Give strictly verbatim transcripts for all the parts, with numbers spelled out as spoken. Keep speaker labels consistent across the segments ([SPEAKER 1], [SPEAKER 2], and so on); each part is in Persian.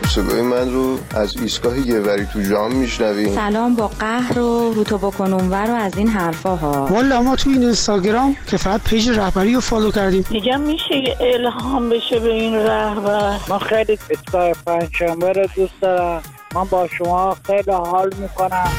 [SPEAKER 1] صدای من رو از ایستگاه یوری تو جام میشنویم.
[SPEAKER 2] سلام با قهر و روتو بکن اونور و از این حرفا ها.
[SPEAKER 3] والا ما تو این اینستاگرام که فقط پیج رهبری رو فالو کردیم.
[SPEAKER 4] میگم میشه الهام بشه به این رهبر. من خیلی ایستگاه پنجشنبه رو دوست دارم. من با شما خیلی حال میکنم.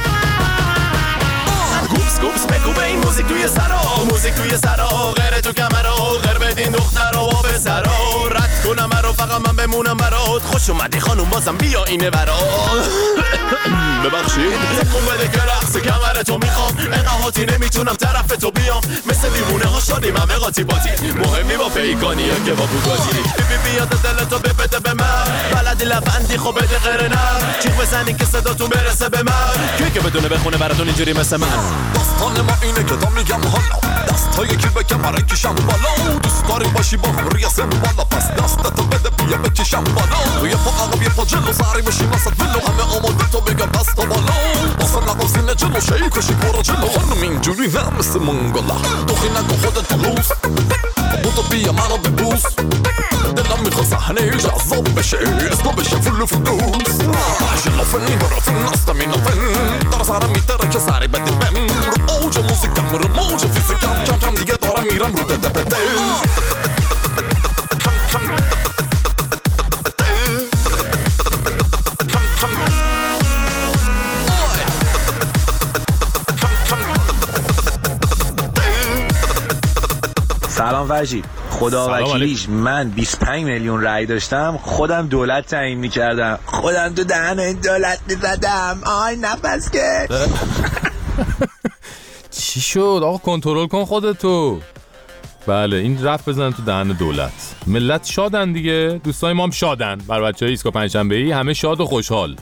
[SPEAKER 5] گوپس گوپس بگو به این موزیک توی سرا، موزیک توی سرا، غیر تو کمرا، غیر بدین دخترا و به سرا، رد کنم مرا فقط من بمونم برات، خوش اومدی خانوم بازم بیا اینه برا. ببخشید تکون بده که رقص کمر تو میخوام، انقاطی نمیتونم طرف تو بیام، مثل دیوونه ها شدیم همه قاطی باتی، مهمی با پیکانیه که با بوگاتی، بی بی بیاد دلتو ببده به من، بلدی لبندی خب بده غیر نم، چیخ بزنی که صداتون برسه به من، کی که بدونه بخونه براتون اینجوری مثل من. داستان ما اینه که تا میگم حالا دستای کی بکن برای کشم بالا، دوست داری باشی با هم ریاسم بالا، پس دستتو بده بیا بکشم بالا، یه پا عقب یه پا جلو سری بشی وسط ولو، همه آماده تو بگم دست بالا، واسه نقل سینه جلو شیی کشی برو جلو، خانم اینجوری نه مثل منگلا، دوخی نکن خودت لوس، بودو بیا منو ببوس، دلم میخوا صحنه جذاب بشه، اسمو بشه فلو فلوس، شلافن برافن نستم اینافن، در سرم میتره که سری بدیم بم، رو اوج موسیقم رو موج فیزیکم، کم کم دیگه دارم میرم رو دده بده.
[SPEAKER 6] سلام فرشید، خدا وکیلیش من بیست و پنج میلیون رای داشتم، خودم دولت تعیین میکردم، خودم تو دهن این دولت میزدم، آی نفس که
[SPEAKER 7] چی شد آقا؟ کنترل کن خودتو. بله این رفت بزنن تو دهن دولت. ملت شادن دیگه، دوستای ما هم شادن، بر بچهای ایسکا پنجشنبه‌ای همه شاد و خوشحال.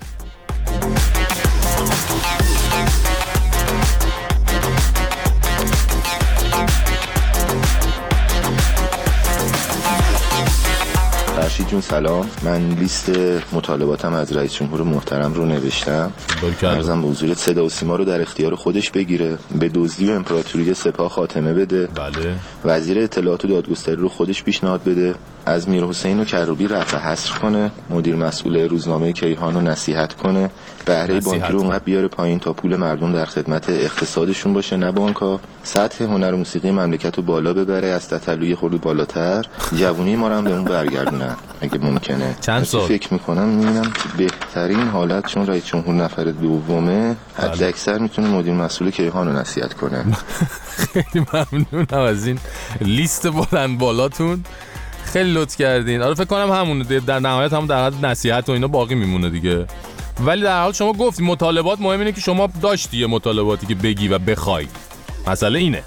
[SPEAKER 1] فرشید جون سلام، من لیست مطالباتم از رئیس جمهور محترم رو نوشتم، عرضم به حضورت صدا و سیما رو در اختیار خودش بگیره، به دزدی و امپراتوری سپاه خاتمه بده.
[SPEAKER 7] بله.
[SPEAKER 1] وزیر اطلاعات و دادگستری رو خودش پیشنهاد بده، از میر حسین و کروبی رفع حصر کنه، مدیر مسئول روزنامه کیهان رو نصیحت کنه، بهره بانکی رو اونقدر بیاره پایین تا پول مردم در خدمت اقتصادشون باشه نه بانک‌ها، سطح هنر و موسیقی مملکت رو بالا ببره، از تتلوی خورد بالاتر، جوونی ما رو هم به اون برگردونن اگه ممکنه.
[SPEAKER 7] چند سال
[SPEAKER 1] فکر میکنم میبینم بهترین حالت چون رئیس جمهور نفر دومه حد اکثر میتونه مدیر مسئول کیهان رو نصیحت کنه.
[SPEAKER 7] خیلی ممنونم از این لیست بلند بالاتون، خیلی لطف کردین. آره فکر کنم همونه در نهایت هم در حد نصیحت و اینا باقی میمونه دیگه. ولی در حال شما گفتی مطالبات مهم اینه که شما داشتی یه مطالباتی که بگی و بخوای. مسئله اینه.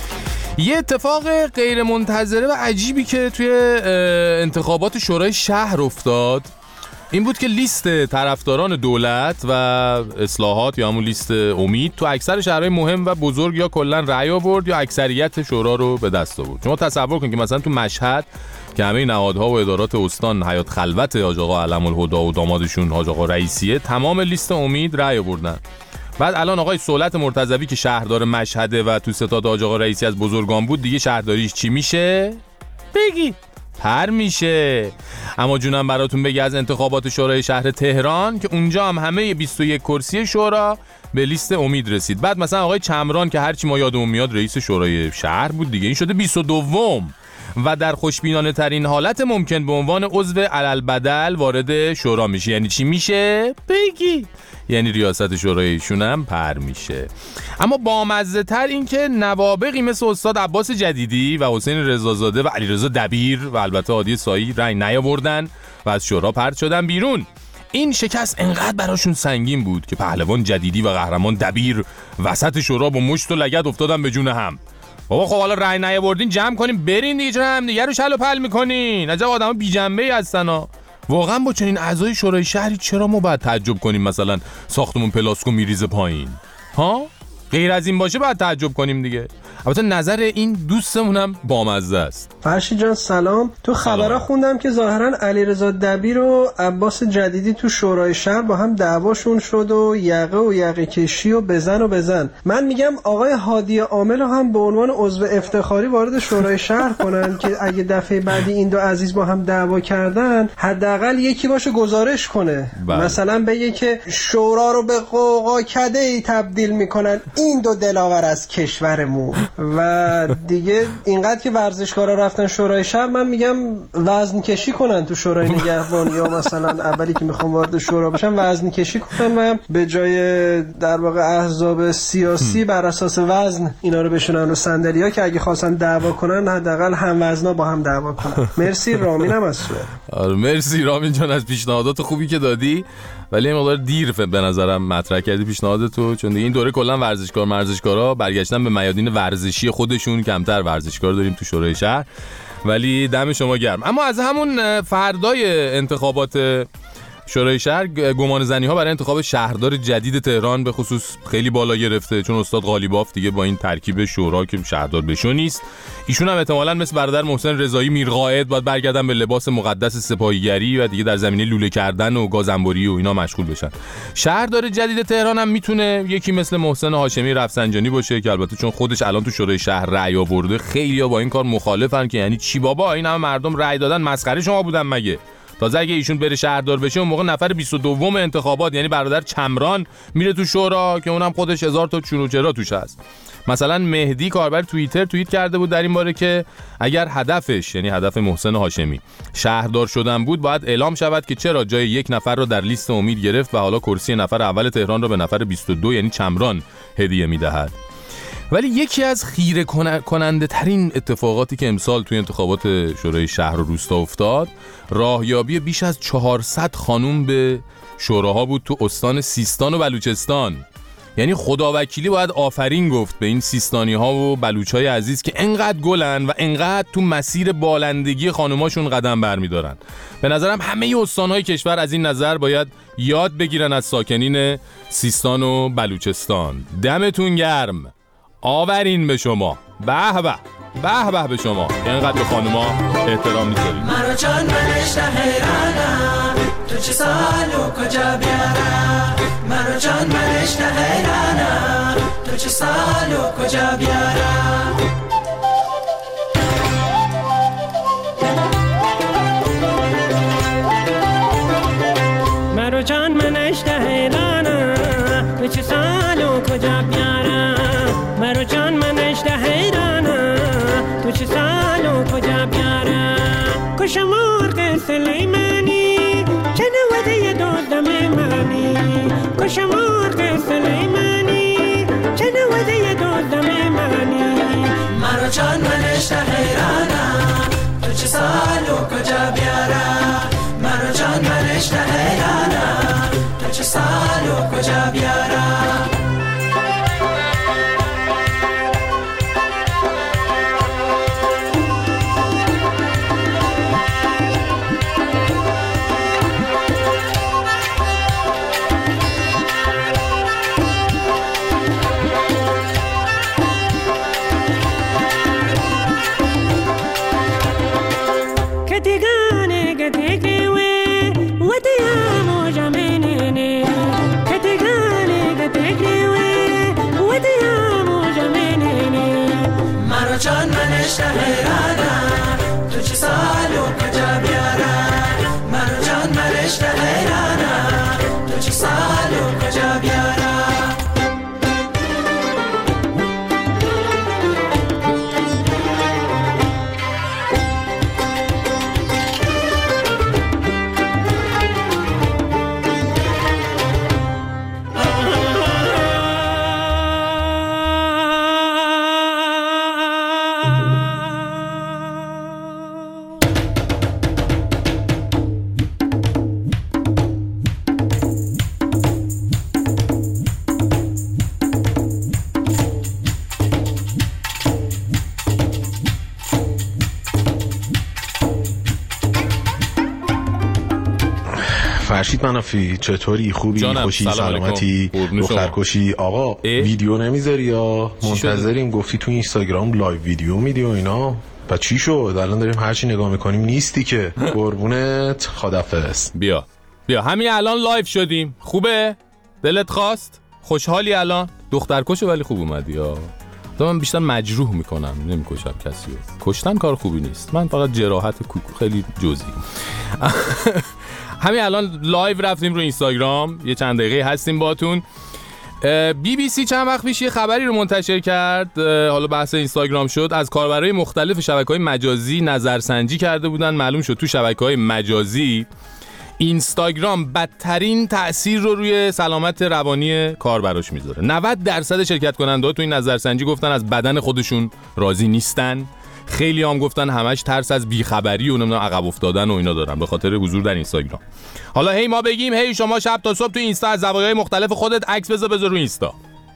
[SPEAKER 7] یه اتفاق غیر منتظره و عجیبی که توی انتخابات شورای شهر افتاد این بود که لیست طرفداران دولت و اصلاحات یا همون لیست امید تو اکثر شهرهای مهم و بزرگ یا کلا رأی آورد یا اکثریت شورا رو به دست آورد. شما تصور کن که مثلا تو مشهد که همه نهادها و ادارات استان حیات خلوت حاج آقا علم الهدی و دامادشون حاج آقا رئیسیه، تمام لیست امید رأی آوردن. بعد الان آقای صولت مرتضوی که شهردار مشهده و تو ستاد حاج آقا رئیسی از بزرگان بود، دیگه شهرداریش چی میشه؟ بگید. پر میشه. اما جونم براتون بگی از انتخابات شورای شهر تهران که اونجا هم همه بیست و یک کرسی شورا به لیست امید رسید. بعد مثلا آقای چمران که هرچی ما یادمون میاد رئیس شورای شهر بود دیگه، این شده بیست و دوم و در خوشبینانه ترین حالت ممکن به عنوان عضو علالبدل وارد شورا میشه. یعنی چی میشه؟ بگی. یعنی ریاست شورایشون هم پر میشه. اما بامزه تر این که نوابغی مثل استاد عباس جدیدی و حسین رضازاده و علیرضا دبیر و البته هادی سایی رأی نیاوردن و از شورا پرت شدن بیرون. این شکست انقدر براشون سنگین بود که پهلوان جدیدی و قهرمان دبیر وسط شورا با مشت و لگد افتادن به جون هم. بابا خب حالا رأی نیاوردین جمع کنین برین دیگه، چرا هم دیگه رو شل و پل میکنین؟ عجب آدما بی جنبه‌ای هستن ها. واقعا با چنین اعضای شورای شهری چرا ما باید تعجب کنیم مثلا ساختمون پلاسکو میریزه پایین؟ ها؟ غیر از این باشه باید تعجب کنیم دیگه. البته نظر این دوستمونم بامزه است.
[SPEAKER 8] فرشید جان سلام. تو خبرها خوندم که ظاهرا علیرضا دبیر و عباس جدیدی تو شورای شهر با هم دعواشون شد و یقه و یقه کشی و بزن و بزن. من میگم آقای هادی عامل رو هم به عنوان عضو افتخاری وارد شورای شهر کنن که اگه دفعه بعدی این دو عزیز با هم دعوا کردن حداقل یکی باشه گزارش کنه. بله. مثلا بگه که شورا رو به قوقا کده ای تبدیل میکنن این دو دلاور از کشورمون. و دیگه اینقدر که ورزشکارا رفتن شورای شهر، من میگم وزن کشی کنن تو شورای نگهبان یا مثلا اولی که میخوام وارد شورا بشن وزن کشی کنن و به جای در واقع احزاب سیاسی بر اساس وزن اینا رو بشونن رو صندلی‌ها که اگه خواستن دعوا کنن حداقل هم وزنا با هم دعوا کنن. مرسی رامینم از سوئد.
[SPEAKER 7] آره مرسی رامین جان از پیشنهادات خوبی که دادی، ولی این مقدار دیر به نظرم مطرح کردی پیشنهاداتو، چون دیگه این دوره کلا ورزشکار ورزشکارا برگشتن به میادین ورزشی خودشون، کمتر ورزشکار داریم تو شورای شهر. ولی دم شما گرم. اما از همون فردای انتخابات شورای شهر گمان زنی ها برای انتخاب شهردار جدید تهران به خصوص خیلی بالا گرفته، چون استاد قالیباف دیگه با این ترکیب شورا که شهردار بشو نیست. ایشون هم احتمالاً مثل برادر محسن رضایی میرقائد باید برگردن به لباس مقدس سپاهیگری و دیگه در زمینه لوله کردن و گازنبوری و اینا مشغول بشن. شهردار جدید تهران هم میتونه یکی مثل محسن هاشمی رفسنجانی باشه که البته چون خودش الان تو شورای شهر رأی آورده، خیلی‌ها با این کار مخالفن که یعنی چی بابا این همه مردم رأی دادن مسخره شما بودن مگه؟ تازه اگه ایشون بره شهردار بشه اون موقع نفر بیست و دو انتخابات یعنی برادر چمران میره تو شورا که اونم خودش هزار تا چون و چرا توش هست. مثلا مهدی کاربر توییتر توییت کرده بود در این باره که اگر هدفش یعنی هدف محسن هاشمی شهردار شدن بود باید اعلام شود که چرا جای یک نفر رو در لیست امید گرفت و حالا کرسی نفر اول تهران رو به نفر بیست و دو یعنی چمران هدیه میدهد. ولی یکی از خیره کننده ترین اتفاقاتی که امسال توی انتخابات شورای شهر و روستا افتاد، راهیابی بیش از چهارصد خانوم به شوراها بود تو استان سیستان و بلوچستان. یعنی خداوکیلی باید آفرین گفت به این سیستانی ها و بلوچ های عزیز که انقدر گلن و انقدر تو مسیر بالندگی خانوماشون قدم برمیدارن. به نظرم همه استان های کشور از این نظر باید یاد بگیرن از ساکنین سیستان و بلوچستان. دمتون گرم. آورین به شما. به به به به به شما. اینقدر به خانوما احترام می‌ذارید.
[SPEAKER 9] مرا جان منش حیرانم تو چه سالو کجا بیارم. مرا جان منش حیرانم تو چه سالو کجا بیارم. مرا جان منش حیرانم تو چه سالو کجا بیارم. مرا جان منش حیرانم تو چه سالو کجا بیارم. کشم مرغ سلیمانی چه نوده دادم منی. کشم مرغ سلیمانی چه نوده دادم منی. مرا جان منش حیرانم تو چه سالو کجا بیارم. مرا جان منش حیرانم تو چه سالو کجا بیارم. جان منش حیرانم تو چه سالو کجا بیارم. مرا جان منش حیرانم تو چه سالو کجا بیارم.
[SPEAKER 10] فرشید منافی چطوری؟ خوبی؟ خوشی؟ سلامتی؟ دخترکشی؟ آقا ویدیو نمیذاری یا منتظریم؟ گفتی تو اینستاگرام لایو ویدیو میدی و اینا. و چی شد؟ الان داریم هرچی نگاه میکنیم نیستی که. قربونت، خدافظ.
[SPEAKER 7] بیا بیا همین الان لایو شدیم. خوبه؟ دلت خواست؟ خوشحالی الان؟ دخترکشه ولی خوب اومدی ها. من بیشتر مجروح میکنم، نمیکشم کسی رو. کشتن کار خوبی نیست. من فقط جراحت خیلی جزئی. همین الان لایو رفتیم رو اینستاگرام، یه چند دقیقه هستیم باتون. بی بی سی چند وقت پیش یه خبری رو منتشر کرد، حالا بحث اینستاگرام شد، از کاربرای مختلف شبکه‌های مجازی نظرسنجی کرده بودن. معلوم شد تو شبکه‌های مجازی اینستاگرام بدترین تأثیر رو روی سلامت روانی کاربراش میذاره. نود درصد شرکت کننده‌ها تو این نظرسنجی گفتن از بدن خودشون راضی نیستن. خیلی هم گفتن همش ترس از بیخبری و نمیدونم عقب افتادن و اینا دارن به خاطر حضور در اینستاگرام. حالا هی ما بگیم هی شما شب تا صبح تو اینستا از زوایای مختلف خودت عکس بذار بذار رو اینستا.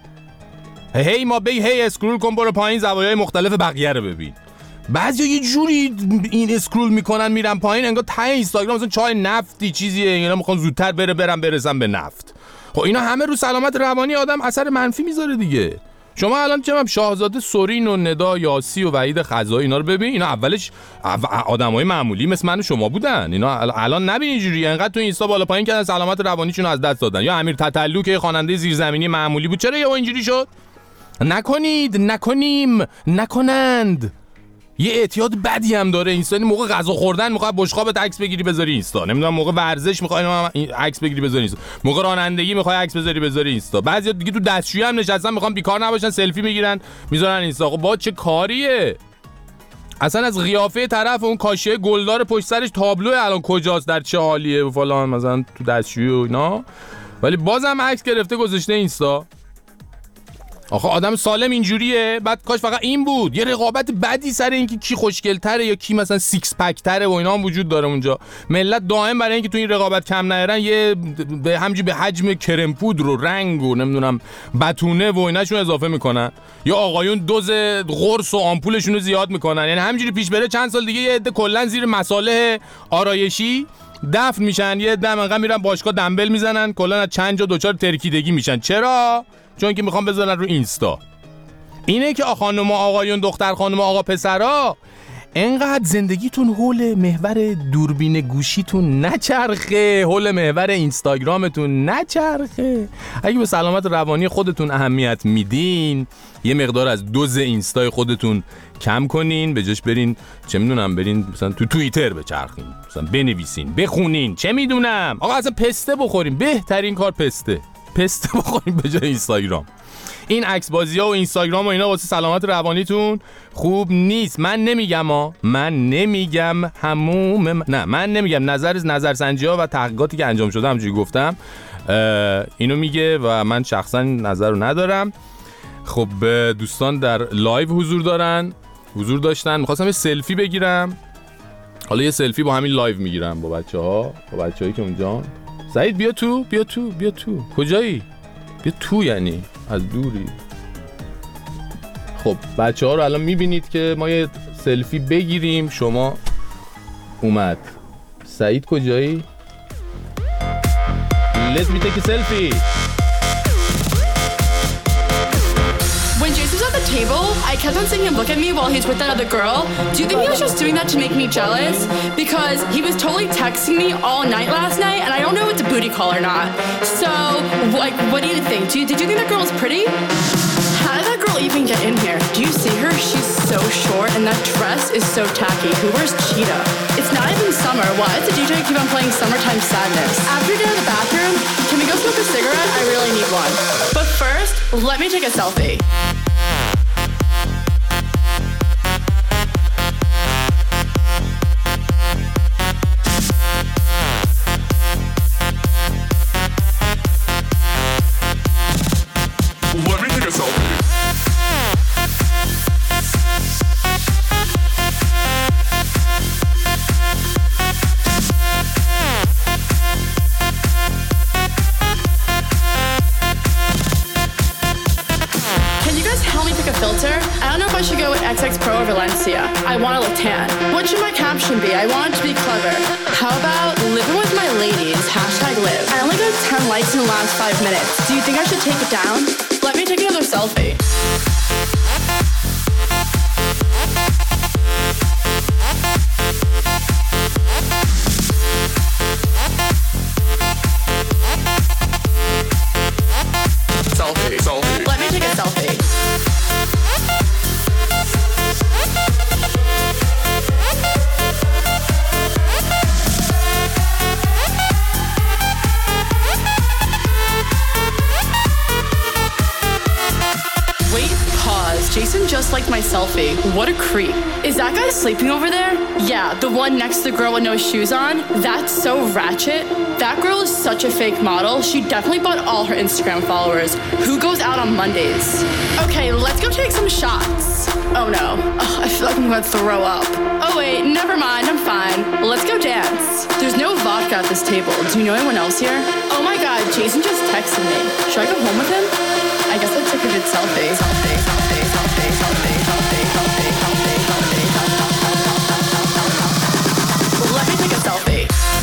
[SPEAKER 7] هی ما بگیم هی اسکرول کن برو پایین زوایای مختلف بقیه رو ببین. بعضیا یه جوری این اسکرول میکنن میرن پایین انگار ته اینستاگرام مثلا چای نفتی چیزیه، اینا میخوان زودتر بره برم برسم به نفت. خب اینا همه رو سلامت روانی آدم اثر منفی میذاره دیگه. شما الان چه هم شاهزاده سورین و ندا یاسی و وحید خزایی اینا رو ببین، اینا اولش آدمای معمولی مثل من و شما بودن. اینا الان نبین اینجوری انقدر تو اینستا بالا پایین کردن سلامت روانیشون رو از دست دادن. یا امیر تتلو که خواننده زیرزمینی معمولی بود، چرا یهو اینجوری شد؟ نکنید، نکنیم، نکنند. یه اعتیاد بدی هم داره اینستا. موقع غذا خوردن میخواد بشقابت عکس بگیری بذاری اینستا، نمیدونم موقع ورزش میخواد عکس بگیری بذاری اینستا، موقع رانندگی میخواد عکس بذاری بذاری اینستا. بعضیا دیگه تو دستشویی هم نشستن میخوان بیکار نباشن سلفی میگیرن میذارن اینستا. خب با چه کاریه؟ اصلا از قیافه طرف اون کاشیه گلدار پشت سرش تابلو الان کجاست در چه حالیه و فلان مثلا تو دستشویی و اینا، ولی بازم عکس گرفته گذاشته اینستا. آخه آدم سالم اینجوریه. بعد کاش فقط این بود. یه رقابت بدی سر اینکه کی خوشگل‌تره یا کی مثلا سیکس پک تره و اینا هم وجود داره اونجا. ملت دائم برای اینکه تو این رقابت کم نیارن یه به همجی به حجم کرم پودر و رنگ و نمیدونم بتونه و ایناشون اضافه میکنن، یا آقایون دوز قرص و آمپولشون رو زیاد میکنن. یعنی همینجوری پیش بره چند سال دیگه یه عده کلا زیر مصالح آرایشی دفن میشن، یه عده منقا میرن باشگاه دنبل میزنن، کلا از چند جا دوچار ترکیدگی میشن. چرا؟ چون که میخوام بذارن رو اینستا. اینه که خانم و آقایون، دختر خانم و آقا پسرا، انقدر زندگیتون حول محور دوربین گوشیتون نچرخه، حول محور اینستاگرامتون نچرخه. اگه به سلامت روانی خودتون اهمیت میدین، یه مقدار از دوز اینستای خودتون کم کنین، به جاش برین چه میدونم برین مثلا تو توییتر بچرخین، مثلا بنویسین، بخونین، چه میدونم آقا اصلا پسته بخورین. بهترین کار پسته پسته بخورین به جای اینستاگرام. این عکس بازی‌ها و اینستاگرام و اینا واسه سلامت روانیتون خوب نیست. من نمیگم ها، من نمیگم هموم م... نه من نمیگم نظر نظرسنجی‌ها و تحقیقاتی که انجام شده همونجوری گفتم اینو میگه و من شخصا نظر رو ندارم. خب دوستان در لایو حضور دارن، حضور داشتن. می‌خواستم یه سلفی بگیرم، حالا یه سلفی با همین لایو میگیرم با بچه‌ها، با بچه‌هایی که اونجا. سعید بیا تو، بیا تو، بیا تو. کجایی؟ بیا تو، یعنی از دوری. خب بچه ها رو الان میبینید که ما یه سلفی بگیریم. شما اومد. سعید کجایی؟ Let me take a selfie.
[SPEAKER 11] When Jason was at the table, I kept on seeing him look at me while he's with that other girl. Do you think he was just doing that to make me jealous? Because he was totally texting me all night last night, and I don't know if it's a booty call or not. So, like, what do you think? Do you, did you think that girl was pretty? How did that girl even get in here? Do you see her? She's so short, and that dress is so tacky. Who wears cheetah? It's not even summer. Why does the D J keep on playing Summertime Sadness? After we get out of the bathroom, can we go smoke a cigarette? I really need one. But first, let me take a selfie. or Valencia. I want to look tan. What should my caption be? I want it to be clever. How about living with my ladies? Hashtag live. I only got ten likes in the last five minutes. Do you think I should take it down? Let me take another selfie. Selfie, selfie. Let me take a selfie. Wait, pause. Jason just liked my selfie. What a creep. Is that guy sleeping over there? Yeah, the one next to the girl with no shoes on. That's so ratchet. That girl is such a fake model. She definitely bought all her Instagram followers. Who goes out on Mondays? Okay, let's go take some shots. Oh no. Oh, I feel like I'm gonna throw up. Oh wait, never mind, I'm fine. Let's go dance. There's no vodka at this table. Do you know anyone else here? Oh my god, Jason just texted me. Should I go home with him? I guess I'll take a good selfie. Selfie, selfie, selfie, selfie, selfie, selfie, selfie, selfie, selfie. Let me take a selfie.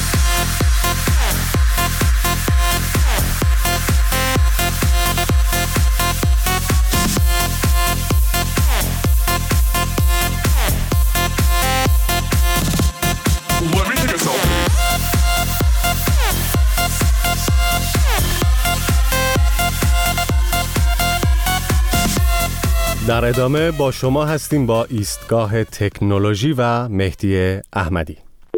[SPEAKER 12] در ادامه با شما هستیم با ایستگاه تکنولوژی و مهدی احمدی.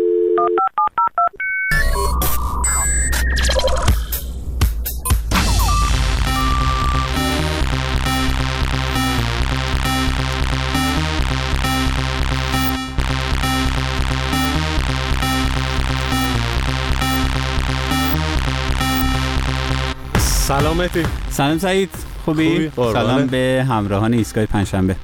[SPEAKER 12] سلام مهدی.
[SPEAKER 13] سلام سعید، خوبی؟ سلام به همراهان ایستگاه پنجشنبه.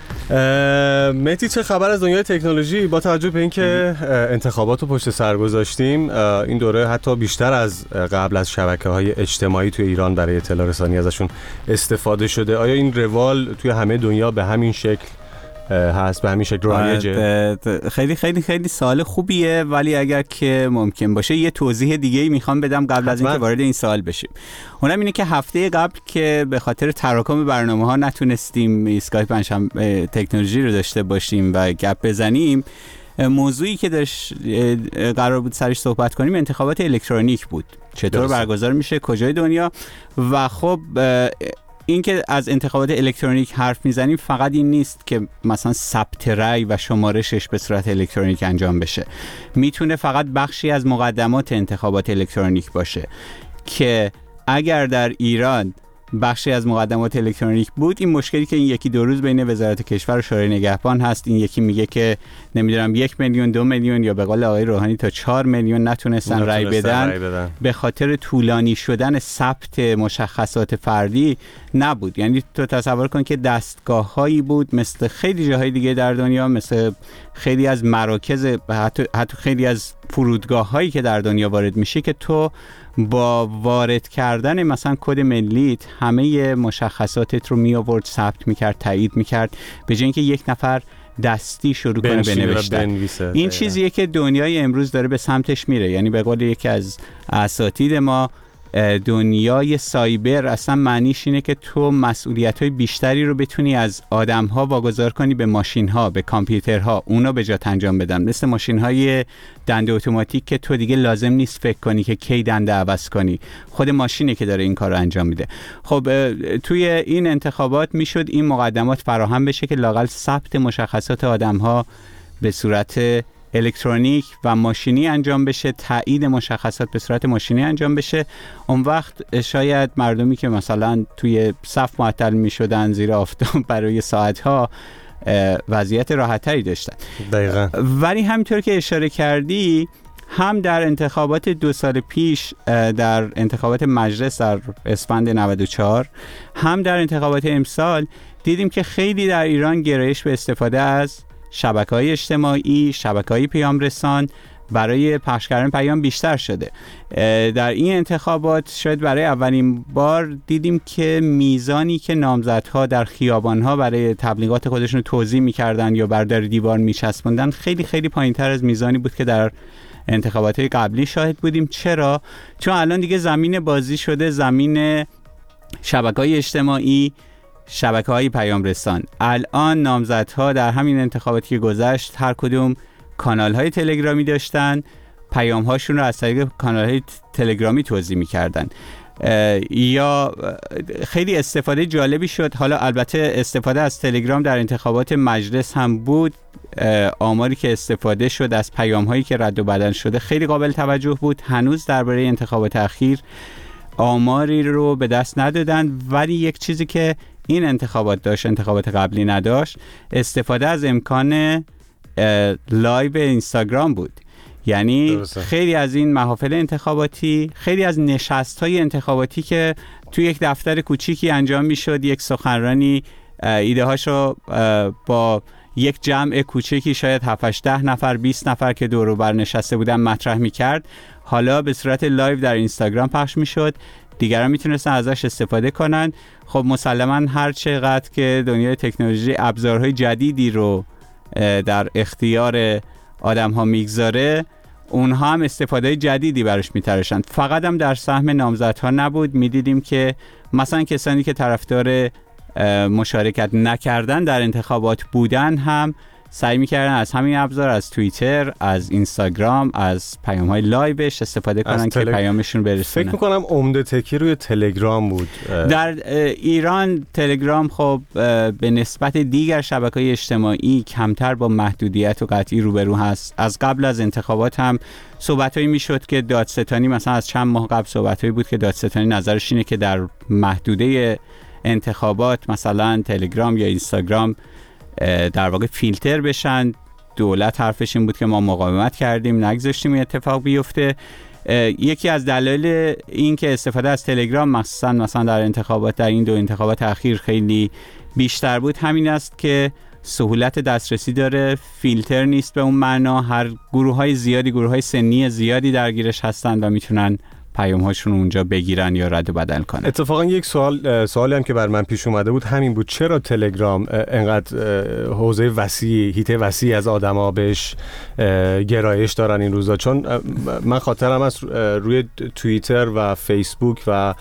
[SPEAKER 12] مهدی چه خبر از دنیای تکنولوژی؟ با توجه به اینکه انتخابات رو پشت سر گذاشتیم، این دوره حتی بیشتر از قبل از شبکه‌های اجتماعی توی ایران برای اطلاع رسانی ازشون استفاده شده. آیا این روال توی همه دنیا به همین شکل هست، به همین شکل رایجه؟
[SPEAKER 13] خیلی خیلی خیلی سوال خوبیه، ولی اگر که ممکن باشه یه توضیح دیگه ای میخوام بدم قبل از اینکه وارد این سوال بشیم. اونم اینه که هفته قبل که به خاطر تراکم برنامه ها نتونستیم ایستگاه پنجشنبه تکنولوژی رو داشته باشیم و گپ بزنیم، موضوعی که داشت قرار بود سرش صحبت کنیم انتخابات الکترونیک بود. چطور برگزار میشه، کجای دنیا. و خب این که از انتخابات الکترونیک حرف میزنیم فقط این نیست که مثلا ثبت رأی و شمارشش به صورت الکترونیک انجام بشه. میتونه فقط بخشی از مقدمات انتخابات الکترونیک باشه که اگر در ایران بخشی از مقدمات الکترونیک بود، این مشکلی که این یکی دو روز بین وزارت کشور و شورای نگهبان هست، این یکی میگه که نمیدونم یک میلیون دو میلیون یا به قول آقای روحانی تا چهار میلیون نتونستن رای بدن, بدن به خاطر طولانی شدن ثبت مشخصات فردی نبود. یعنی تو تصور کن که دستگاه هایی بود مثل خیلی جاهای دیگه در دنیا، مثل خیلی از مراکز، حتی, حتی خیلی از فرودگاه هایی که در دنیا وارد میشه، که تو با وارد کردن مثلا کد ملیت همه مشخصاتت رو می آورد، ثبت میکرد، تایید میکرد، به جای اینکه یک نفر دستی شروع کنه بنوشتن. این چیزیه که دنیای امروز داره به سمتش میره. یعنی به قول یکی از اساتید ما، دنیای سایبر اصلا معنیش اینه که تو مسئولیت‌های بیشتری رو بتونی از آدم‌ها واگذار کنی به ماشین‌ها، به کامپیوترها، اونا به جات انجام بدن. مثل ماشین‌های دنده اتوماتیک که تو دیگه لازم نیست فکر کنی که کی دنده عوض کنی، خود ماشینه که داره این کار رو انجام میده. خب توی این انتخابات میشد این مقدمات فراهم بشه که لااقل ثبت مشخصات آدم‌ها به صورت الکترونیک و ماشینی انجام بشه، تایید مشخصات به صورت ماشینی انجام بشه. اون وقت شاید مردمی که مثلا توی صف معطل می شدن زیر آفتاب برای ساعتها وضعیت راحت‌تری داشتن.
[SPEAKER 12] دقیقاً.
[SPEAKER 13] ولی همینطور که اشاره کردی، هم در انتخابات دو سال پیش، در انتخابات مجلس در اسفند نود و چهار، هم در انتخابات امسال دیدیم که خیلی در ایران گرایش به استفاده از شبکه‌های اجتماعی، شبکه‌های پیام رسان برای پخش کردن پیام بیشتر شده. در این انتخابات شاید برای اولین بار دیدیم که میزانی که نامزدها در خیابانها برای تبلیغات خودشون توزیع می‌کردن یا بر در دیوار می‌چسبوندن خیلی خیلی پایین‌تر از میزانی بود که در انتخابات قبلی شاهد بودیم. چرا؟ چون الان دیگه زمین بازی شده زمین شبکه‌های اجتماعی، شبکه‌های پیام رسان. الان نامزدها در همین انتخاباتی که گذشت هر کدوم کانال‌های تلگرامی داشتن، پیام‌هاشون رو از طریق کانال‌های تلگرامی توزیع می‌کردن. یا خیلی استفاده جالبی شد. حالا البته استفاده از تلگرام در انتخابات مجلس هم بود. آماری که استفاده شد از پیام‌هایی که رد و بدل شده خیلی قابل توجه بود. هنوز درباره انتخابات اخیر آماری رو به دست ندادن، ولی یک چیزی که این انتخابات داشت انتخابات قبلی نداشت، استفاده از امکان لایو اینستاگرام بود. یعنی درسته. خیلی از این محافل انتخاباتی، خیلی از نشست‌های انتخاباتی که تو یک دفتر کوچیکی انجام می‌شد، یک سخنرانی ایده‌هاشو با یک جمع کوچیکی شاید هفت ده نفر بیست نفر که دور و بر نشسته بودن مطرح می‌کرد، حالا به صورت لایو در اینستاگرام پخش می‌شد. دیگران میتونستن ازش استفاده کنن. خب مسلماً هر چقدر که دنیای تکنولوژی ابزارهای جدیدی رو در اختیار آدم ها میگذاره، اونها هم استفاده جدیدی براش میترشن. فقط هم در سهم نامزدها نبود، میدیدیم که مثلا کسانی که طرفدار مشارکت نکردن در انتخابات بودن هم سعی میکردن از همین ابزار، از توییتر، از اینستاگرام، از پیام‌های لایوش استفاده کنن که تلگ... پیامشون برسونه.
[SPEAKER 12] فکر میکنم عمده تکی روی تلگرام بود.
[SPEAKER 13] در ایران تلگرام خب به نسبت دیگر شبکه‌های اجتماعی کمتر با محدودیت و قطعی روبرو هست. از قبل از انتخابات هم صحبتایی میشد که دادستانی، مثلا از چند ماه قبل صحبتایی بود که دادستانی نظرش اینه که در محدوده انتخابات مثلا تلگرام یا اینستاگرام در واقع فیلتر بشن. دولت حرفش این بود که ما مقاومت کردیم، نگذاشتیم این اتفاق بیفته. یکی از دلایل این که استفاده از تلگرام مخصوصا مثلا در انتخابات، در این دو انتخابات اخیر خیلی بیشتر بود، همین است که سهولت دسترسی داره، فیلتر نیست به اون معنا. هر گروه‌های زیادی، گروه‌های سنی زیادی درگیرش هستن و میتونن پیام‌هاشون اونجا بگیرن یا رد و بدل کنن.
[SPEAKER 12] اتفاقا یک سوال سوالی هم که بر من پیش اومده بود همین بود، چرا تلگرام انقدر حوزه وسیع، هیته وسیع از آدما بهش گرایش دارن این روزا؟ چون من خاطرم از روی توییتر و فیسبوک و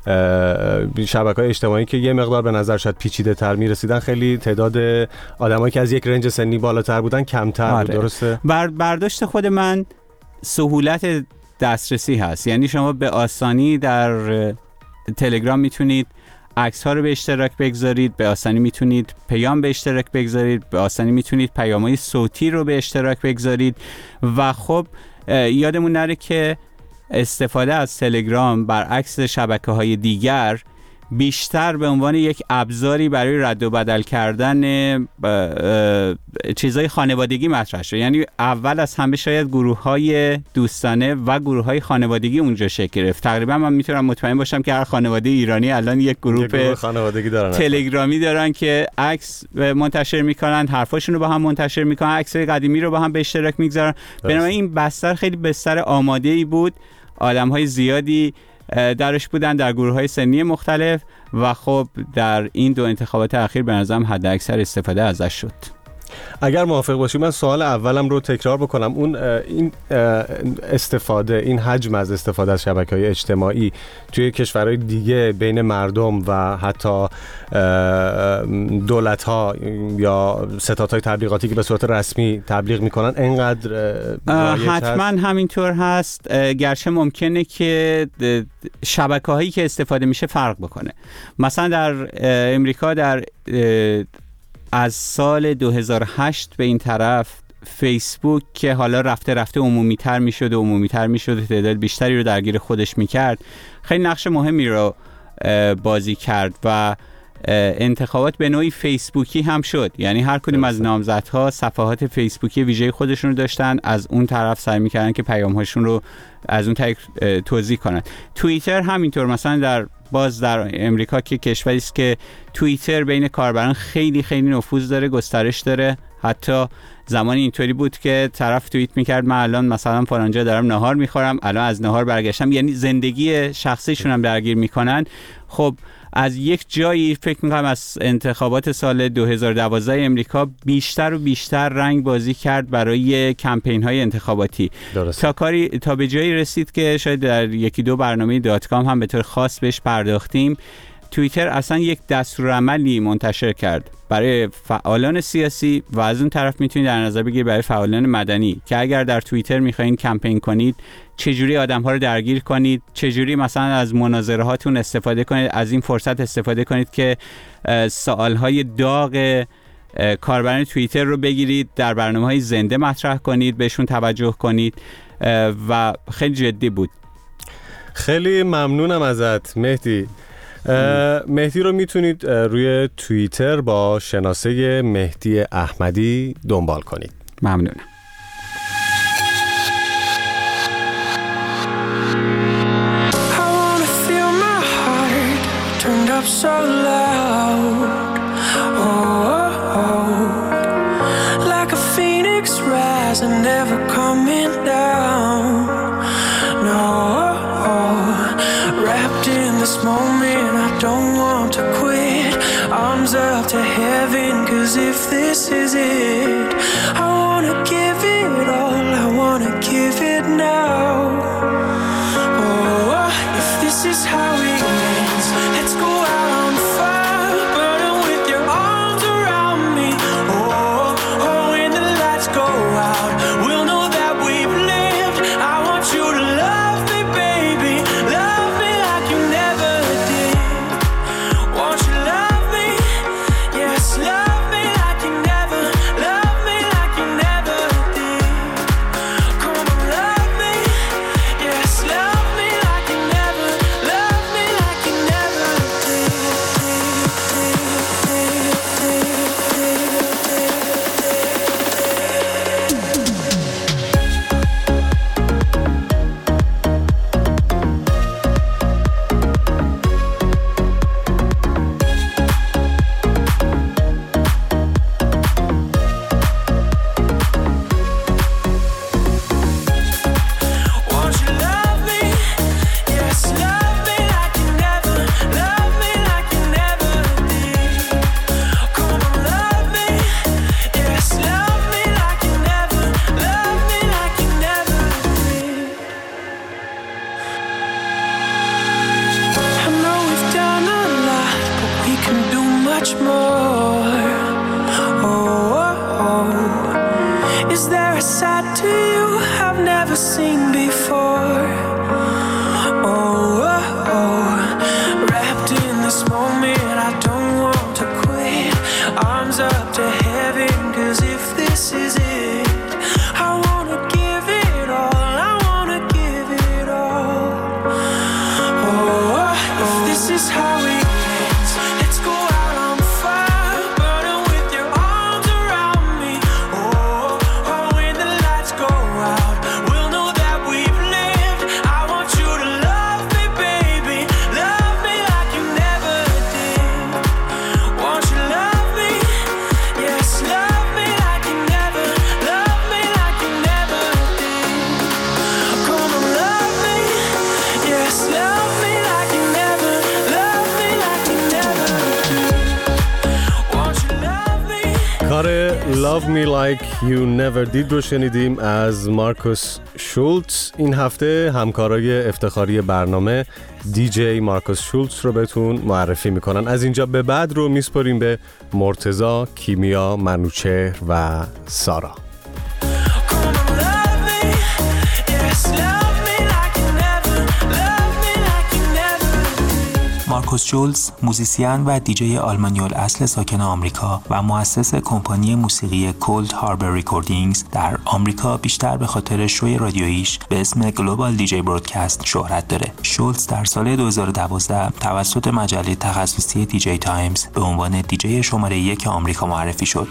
[SPEAKER 12] شبکه‌های اجتماعی که یه مقدار به نظر شاید پیچیده تر میرسیدن، خیلی تعداد آدمایی که از یک رنج سنی بالاتر بودن کمتر بود. درسته؟
[SPEAKER 13] بر برداشت خود من سهولت دسترسی هست. یعنی شما به آسانی در تلگرام میتونید عکس ها رو به اشتراک بگذارید، به آسانی میتونید پیام به اشتراک بگذارید، به آسانی میتونید پیام‌های صوتی رو به اشتراک بگذارید. و خب یادمون نره که استفاده از تلگرام برعکس شبکه‌های دیگر بیشتر به عنوان یک ابزاری برای رد و بدل کردن چیزهای خانوادگی مطرح شد. یعنی اول از همه شاید گروه‌های دوستانه و گروه‌های خانوادگی اونجا شکل گرفت. تقریبا من میتونم مطمئن باشم که هر خانواده ایرانی الان یک گروه, گروه خانوادگی دارن، تلگرامی دارن که عکس منتشر میکنن، حرفاشون رو با هم منتشر میکنن، عکسای قدیمی رو با هم به اشتراک میگذارن. بنابراین این بستر خیلی بستر آماده‌ای بود. آدم‌های زیادی درش بودن در گروه‌های سنی مختلف و خب در این دو انتخابات اخیر به نظرم حد اکثر استفاده ازش شد.
[SPEAKER 12] اگر موافق باشی من سوال اولم رو تکرار بکنم. اون این استفاده، این حجم از استفاده از شبکه‌های اجتماعی توی کشورهای دیگه بین مردم و حتی دولت‌ها یا ستادهای تبلیغاتی که به صورت رسمی تبلیغ میکنن اینقدر
[SPEAKER 13] حتما همینطور هست، گرچه ممکنه که شبکه‌هایی که استفاده میشه فرق بکنه. مثلا در امریکا در از سال دو هزار و هشت به این طرف فیسبوک که حالا رفته رفته عمومی تر می شد و عمومی تر می شد و تعداد بیشتری رو درگیر خودش می کرد، خیلی نقش مهمی رو بازی کرد و انتخابات به نوعی فیسبوکی هم شد. یعنی هر کدوم از نامزدها صفحات فیسبوکی ویژه خودشون رو داشتن، از اون طرف سعی می‌کردن که پیام‌هاشون رو از اون طریق توزیع کنن. توییتر همینطور، مثلا در باز در امریکا که کشوری است که توییتر بین کاربران خیلی خیلی نفوذ داره، گسترش داره، حتی زمانی اینطوری بود که طرف توییت میکرد من الان مثلا فلانجا دارم نهار میخورم، الان از نهار برگشتم، یعنی زندگی شخصیشون هم درگیر میکنن. خب از یک جایی فکر میکنم از انتخابات سال دو هزار و دوازده امریکا بیشتر و بیشتر رنگ بازی کرد برای کمپین های انتخاباتی. درست. تا کاری تا به جایی رسید که شاید در یکی دو برنامه دات کام هم به طور خاص بهش پرداختیم. توییتر اصلا یک دستورالعملی منتشر کرد برای فعالان سیاسی و از اون طرف میتونید در نظر بگیرید برای فعالان مدنی که اگر در توییتر میخواین کمپین کنید چجوری آدم‌ها رو درگیر کنید، چجوری مثلا از مناظره هاتون استفاده کنید، از این فرصت استفاده کنید که سوال‌های داغ کاربران توییتر رو بگیرید در برنامه‌های زنده مطرح کنید، بهشون توجه کنید و خیلی جدی بود.
[SPEAKER 12] خیلی ممنونم ازت مهدی. مهدی رو میتونید روی توییتر با شناسه مهدی احمدی دنبال کنید.
[SPEAKER 13] ممنونم.
[SPEAKER 14] So loud, oh, oh, oh, like a phoenix rising, never coming down. No, oh, wrapped in this moment, I don't want to quit. Arms up to heaven, 'cause if this is it, I wanna give it all, I wanna give it now. Oh, if this is how it ends, let's go out on fire, burning with your arms around me. Oh, oh, when the lights go out, we'll know that we've lived. I want you to love me, baby, love me like you never did. Won't you love me? Yes, love me like you never, love me like you never did. Come on, love me. Yes, love me like you never, love me like you never did. Won't you love me? Yes, love me like you never, love me like you never did. Come on, love me. Yes, love me like you never, love me like you never did. I know we've done a lot, but we can do much more. Oh, oh, oh. Is there a side to you I've never seen before? Oh, oh, oh. Wrapped in this moment, I don't want to quit. Arms up to heaven, 'cause if this is it, I wanna give it all, I wanna give it all. Oh, if this is how it ends, let's go out on fire, burning with your arms around me. Oh, oh, when the lights go out, we'll know that we've lived. I want you to love me, baby, love me like you never did. Won't you love me? Yes, love me like you never, love me like you never did. Come on, love me. Yes, love me like you never, love me like you never did. Won't you love me?
[SPEAKER 12] کار Love Me Like You Never Did رو شنیدیم از مارکوس شولتز. این هفته همکارای افتخاری برنامه دی جی مارکوس شولتز رو بهتون معرفی میکنن. از اینجا به بعد رو میسپاریم به مرتضی، کیمیا، منوچهر و سارا.
[SPEAKER 15] مارکوس شولتز موزیسین و دیجی آلمانی الاصل ساکن آمریکا و مؤسس کمپانی موسیقی کولد هاربر ریکوردینگز در آمریکا بیشتر به خاطر شوی رادیوییش به اسم گلوبال دیجی برودکست شهرت داره. شولتز در سال دو هزار و دوازده توسط مجله تخصصی دیجی تایمز به عنوان دیجی شماره یک آمریکا معرفی شد.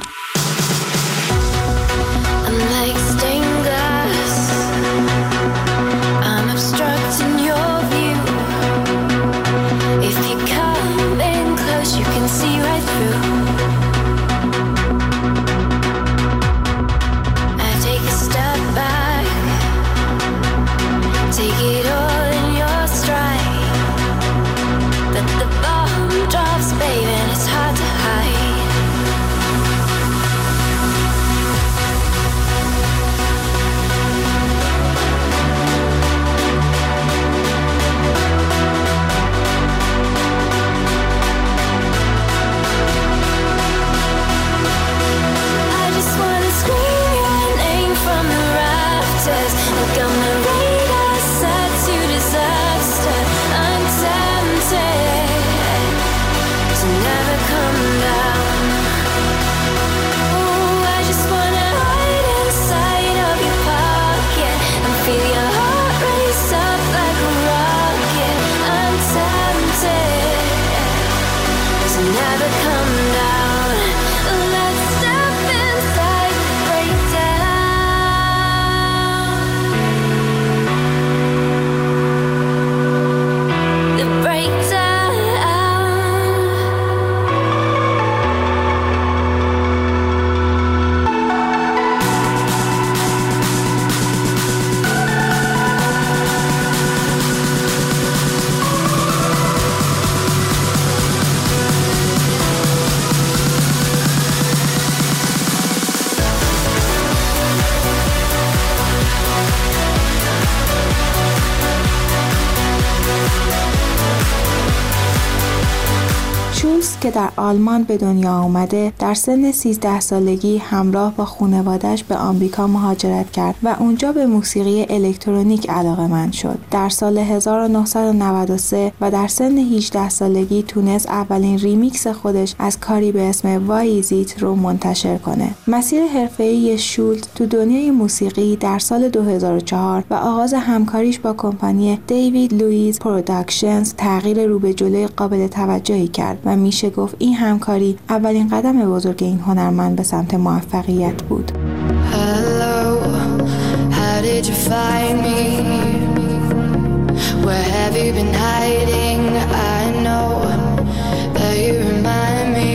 [SPEAKER 16] شولتز که در آلمان به دنیا آمده در سن سیزده سالگی همراه با خانواده‌اش به آمریکا مهاجرت کرد و اونجا به موسیقی الکترونیک علاقه‌مند شد. در سال هزار و نهصد و نود و سه و در سن هجده سالگی تونست اولین ریمیکس خودش از کاری به اسم وای ایزیت رو منتشر کنه. مسیر حرفه‌ای شولتز تو دنیای موسیقی در سال دو هزار و چهار و آغاز همکاریش با کمپانی دیوید لوئیس پروداکشنز تغییر رو به جلوی قابل توجهی کرد و میشه گفت این همکاری اولین قدم بزرگ این هنرمند به سمت موفقیت بود.
[SPEAKER 17] Hello, how did you find me? Where have you been hiding? I know that you remind me.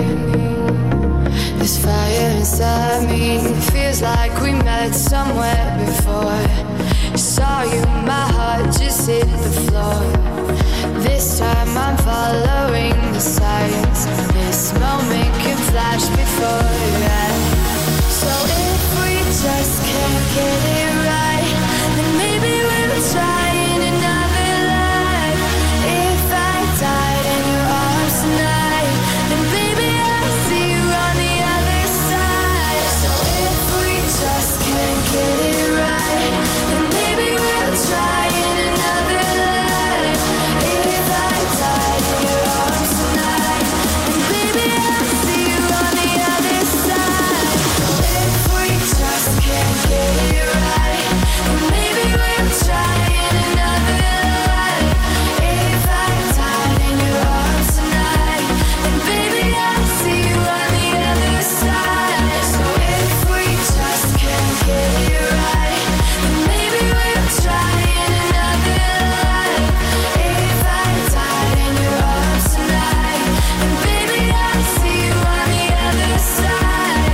[SPEAKER 17] This fire inside me feels like we met somewhere before. Saw you, my heart just hit the floor. This time I'm following the signs. This moment can flash before your eyes. So if we just can't get it right, then maybe we'll try in another life. If I died in your arms tonight, then baby I'll see you on the other side. So if we just can't get it right, then maybe we'll try in another life. If I died in your arms tonight, then baby I'll see you on the other side. So if we just can't get it right, then maybe we'll try in another life. If I died in your arms tonight, then baby I'll see you on the other side. So if we just can't get it right, then maybe we'll try in another life. If I died in your arms tonight, then baby I'll see you on the other side.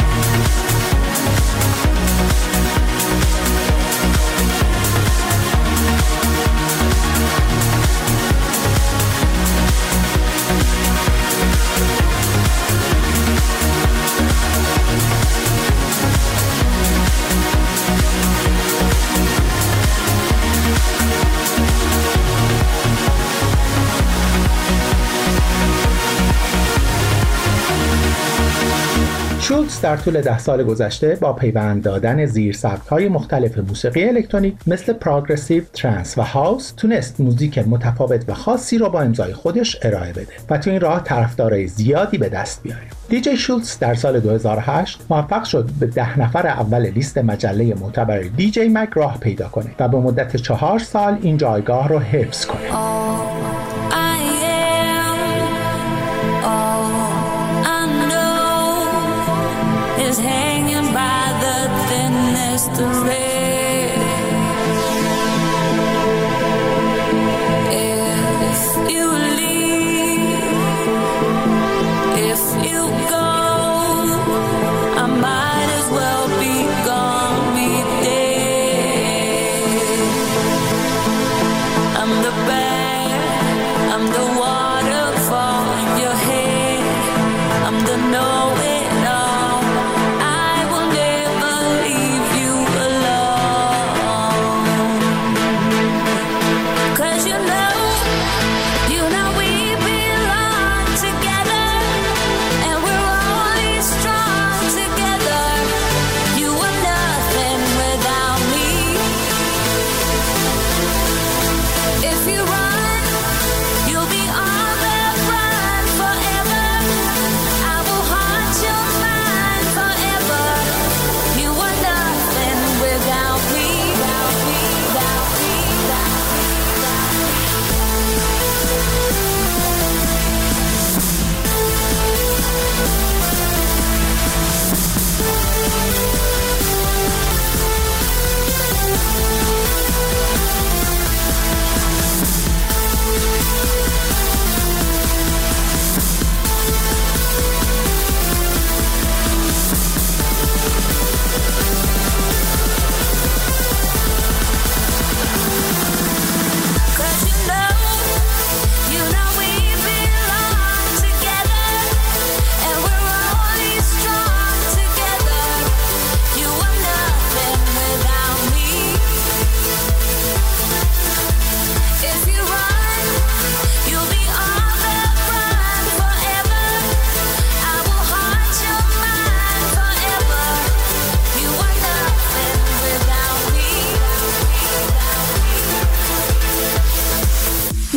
[SPEAKER 18] شولتز در طول ده سال گذشته با پیوند دادن زیرسبک‌های مختلف موسیقی الکترونیک مثل پروگرسیو، ترنس و هاوس تونست موزیک متفاوت و خاصی رو با امضای خودش ارائه بده و تو این راه طرفدارای زیادی به دست بیاره. دیجی شولتز در سال دو هزار و هشت موفق شد به ده نفر اول لیست مجله معتبر دیجی مگ راه پیدا کنه و به مدت چهار سال این جایگاه رو حفظ کنه.
[SPEAKER 19] Hanging by the thinnest thread. If you leave, if you go, I might as well be gone, be dead. I'm the bad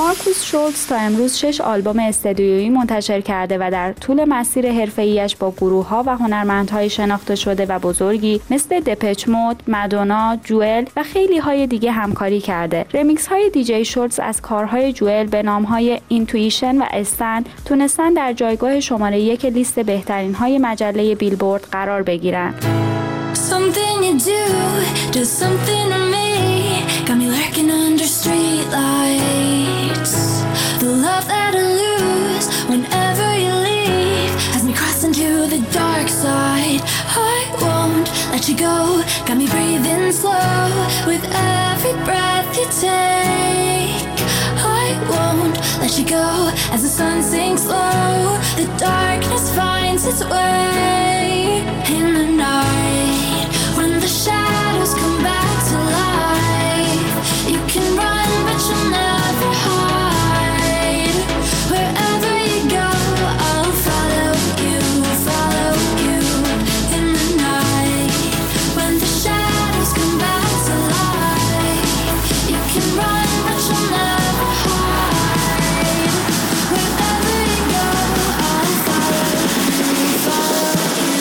[SPEAKER 20] مارکوس شولتز تا امروز شش آلبوم استودیویی منتشر کرده و در طول مسیر حرفه‌ایش با گروه‌ها و هنرمندهای شناخته شده و بزرگی مثل دپچ مود، مادونا، جوئل و خیلی های دیگه همکاری کرده. رمیکس های دیجی شولتز از کارهای جوئل به نام‌های اینتویشن و استن تونستن در جایگاه شماره یک لیست بهترین های مجله بیلبورد قرار بگیرن.
[SPEAKER 19] Something you do, do something to me. Got me lurking under street lights. The love that I lose whenever you leave has me crossing to the dark side. I won't let you go. Got me breathing slow with every breath you take. I won't let you go as the sun sinks low. The darkness finds its way in the night. When the shadows come back to life, you can run but you'll never hide. Wherever you go, I'll follow you, follow you in the night. When the shadows come back to life, you can run but you'll never hide. Wherever you go, I'll follow you, follow you.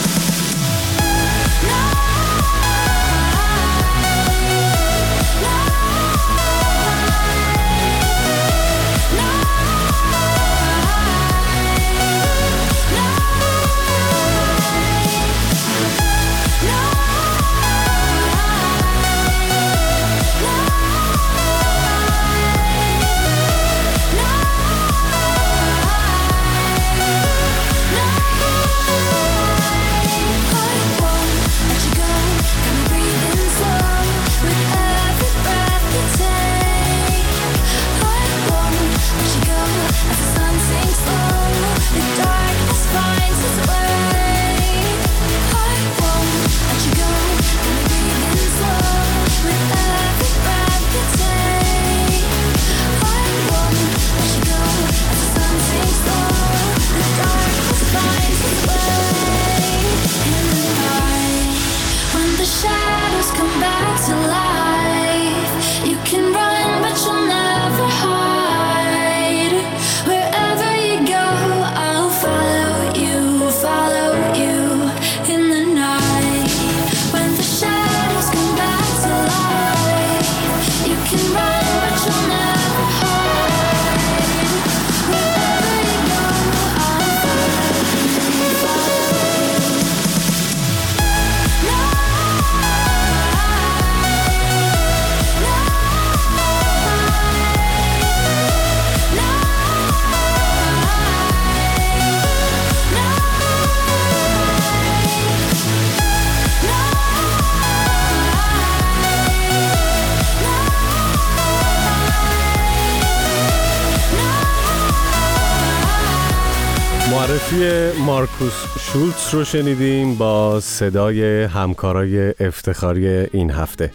[SPEAKER 12] معرفی مارکوس شولتز رو شنیدیم با صدای همکارای افتخاری این هفته.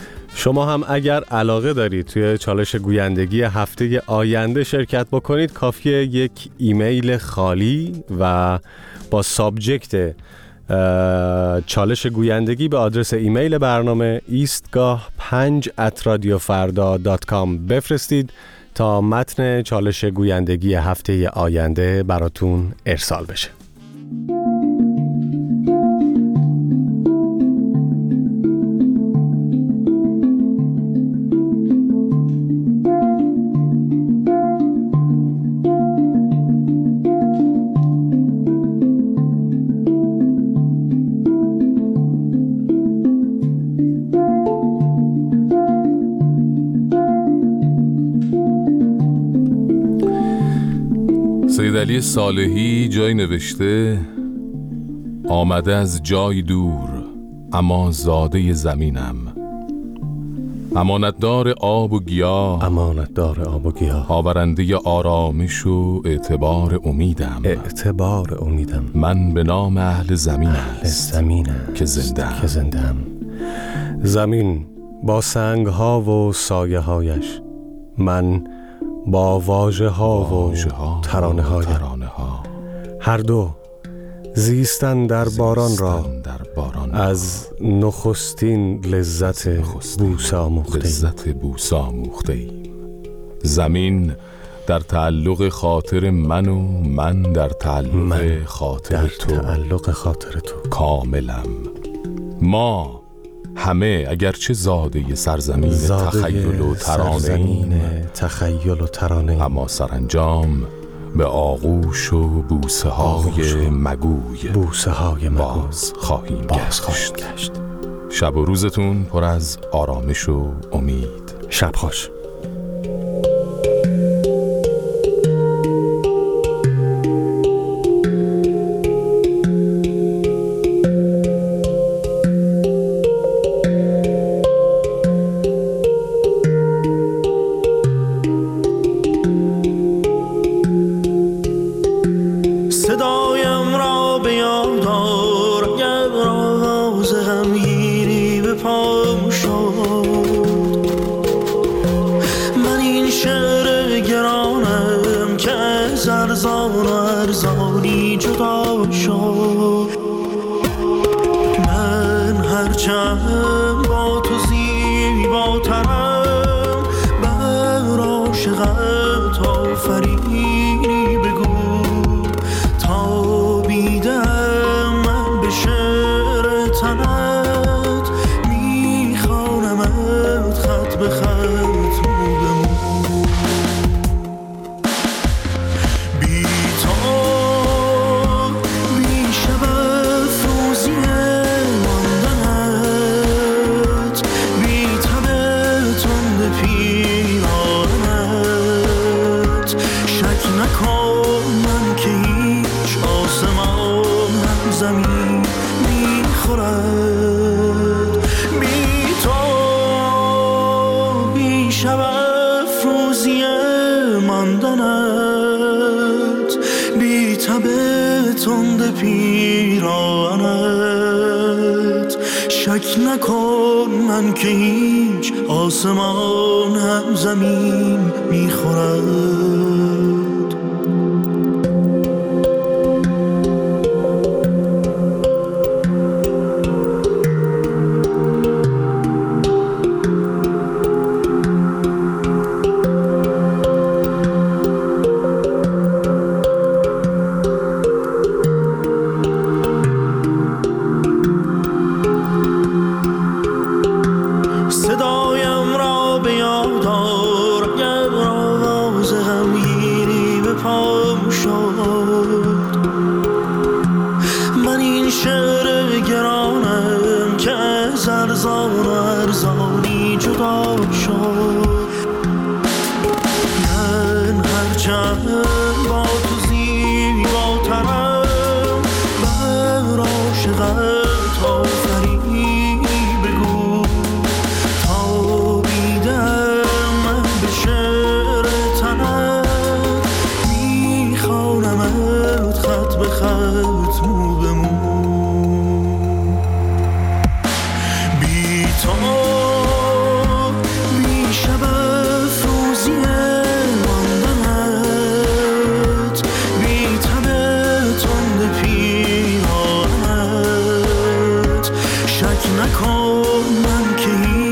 [SPEAKER 12] شما هم اگر علاقه دارید توی چالش گویندگی هفته آینده شرکت بکنید، کافیه یک ایمیل خالی و با سابجکت چالش گویندگی به آدرس ایمیل برنامه ایستگاه پنج ات رادیو فردا دات کام بفرستید تا متن چالش گویندگی هفته آینده براتون ارسال بشه.
[SPEAKER 7] سید علی صالحی جای نوشته آمده از جای دور اما زاده زمینم، امانتدار آب و گیاه،
[SPEAKER 12] امانتدار آب و گیاه،
[SPEAKER 7] آورنده آرامش و اعتبار امیدم،
[SPEAKER 12] اعتبار امیدم،
[SPEAKER 7] من به نام اهل زمین
[SPEAKER 12] اهل زمینم
[SPEAKER 7] که زندم
[SPEAKER 12] که زندم. زمین با سنگ ها و سایه هایش، من با واژه ها و ترانه های هر دو زیستن در باران را از نخستین لذت بوسه آموخته
[SPEAKER 7] لذت بوسه آموخته ایم. زمین در تعلق خاطر من و من در تعلق خاطر
[SPEAKER 12] در
[SPEAKER 7] تو
[SPEAKER 12] تعلق خاطر تو
[SPEAKER 7] کاملم. ما همه اگرچه زاده سرزمین
[SPEAKER 12] زاده
[SPEAKER 7] تخیل و ترانه
[SPEAKER 12] سرزمین تخیل و ترانه،
[SPEAKER 7] اما سرانجام به آغوش و بوسه های مگوی
[SPEAKER 12] بوسه های
[SPEAKER 7] باز خواهیم گشت. شب و روزتون پر از آرامش و امید.
[SPEAKER 12] شب خوش.
[SPEAKER 14] صدایم را به یاد آر، اگر راز غمگینی به پام شد. من این شعر گرانم که از ارزان و ارزانی جدا شد. من هرچند با تو زیباترم، بر عاشقت آفرینی بگو. تابیدم من به شعر تنت، میخوانمت خط به خط مو به مو. بی تو بی شب افروزی ماندنت، بی تب تند پیرانت. شک نکن من که هیچ آسمان هم زمین میخورد. بی تو بی شب افروزی ماندنت، بی تب تند پیرانت. شک نکن من که هیچ آسمان هم زمین میخورد. صدایم را به یاد آر، اگر آواز غمگینی به پام شد. من این شعر گرانم که از ارزان و ارزانی جدا شد. من هرچند با تو زیباترم، بر عاشقت آفرینی بگو. تابیدم من به شعر تنت، میخوانمت خط به خط مو به مو. بی تو بی شب افروزی ماندنت، بی تب تند پیرانت. شک نکن من که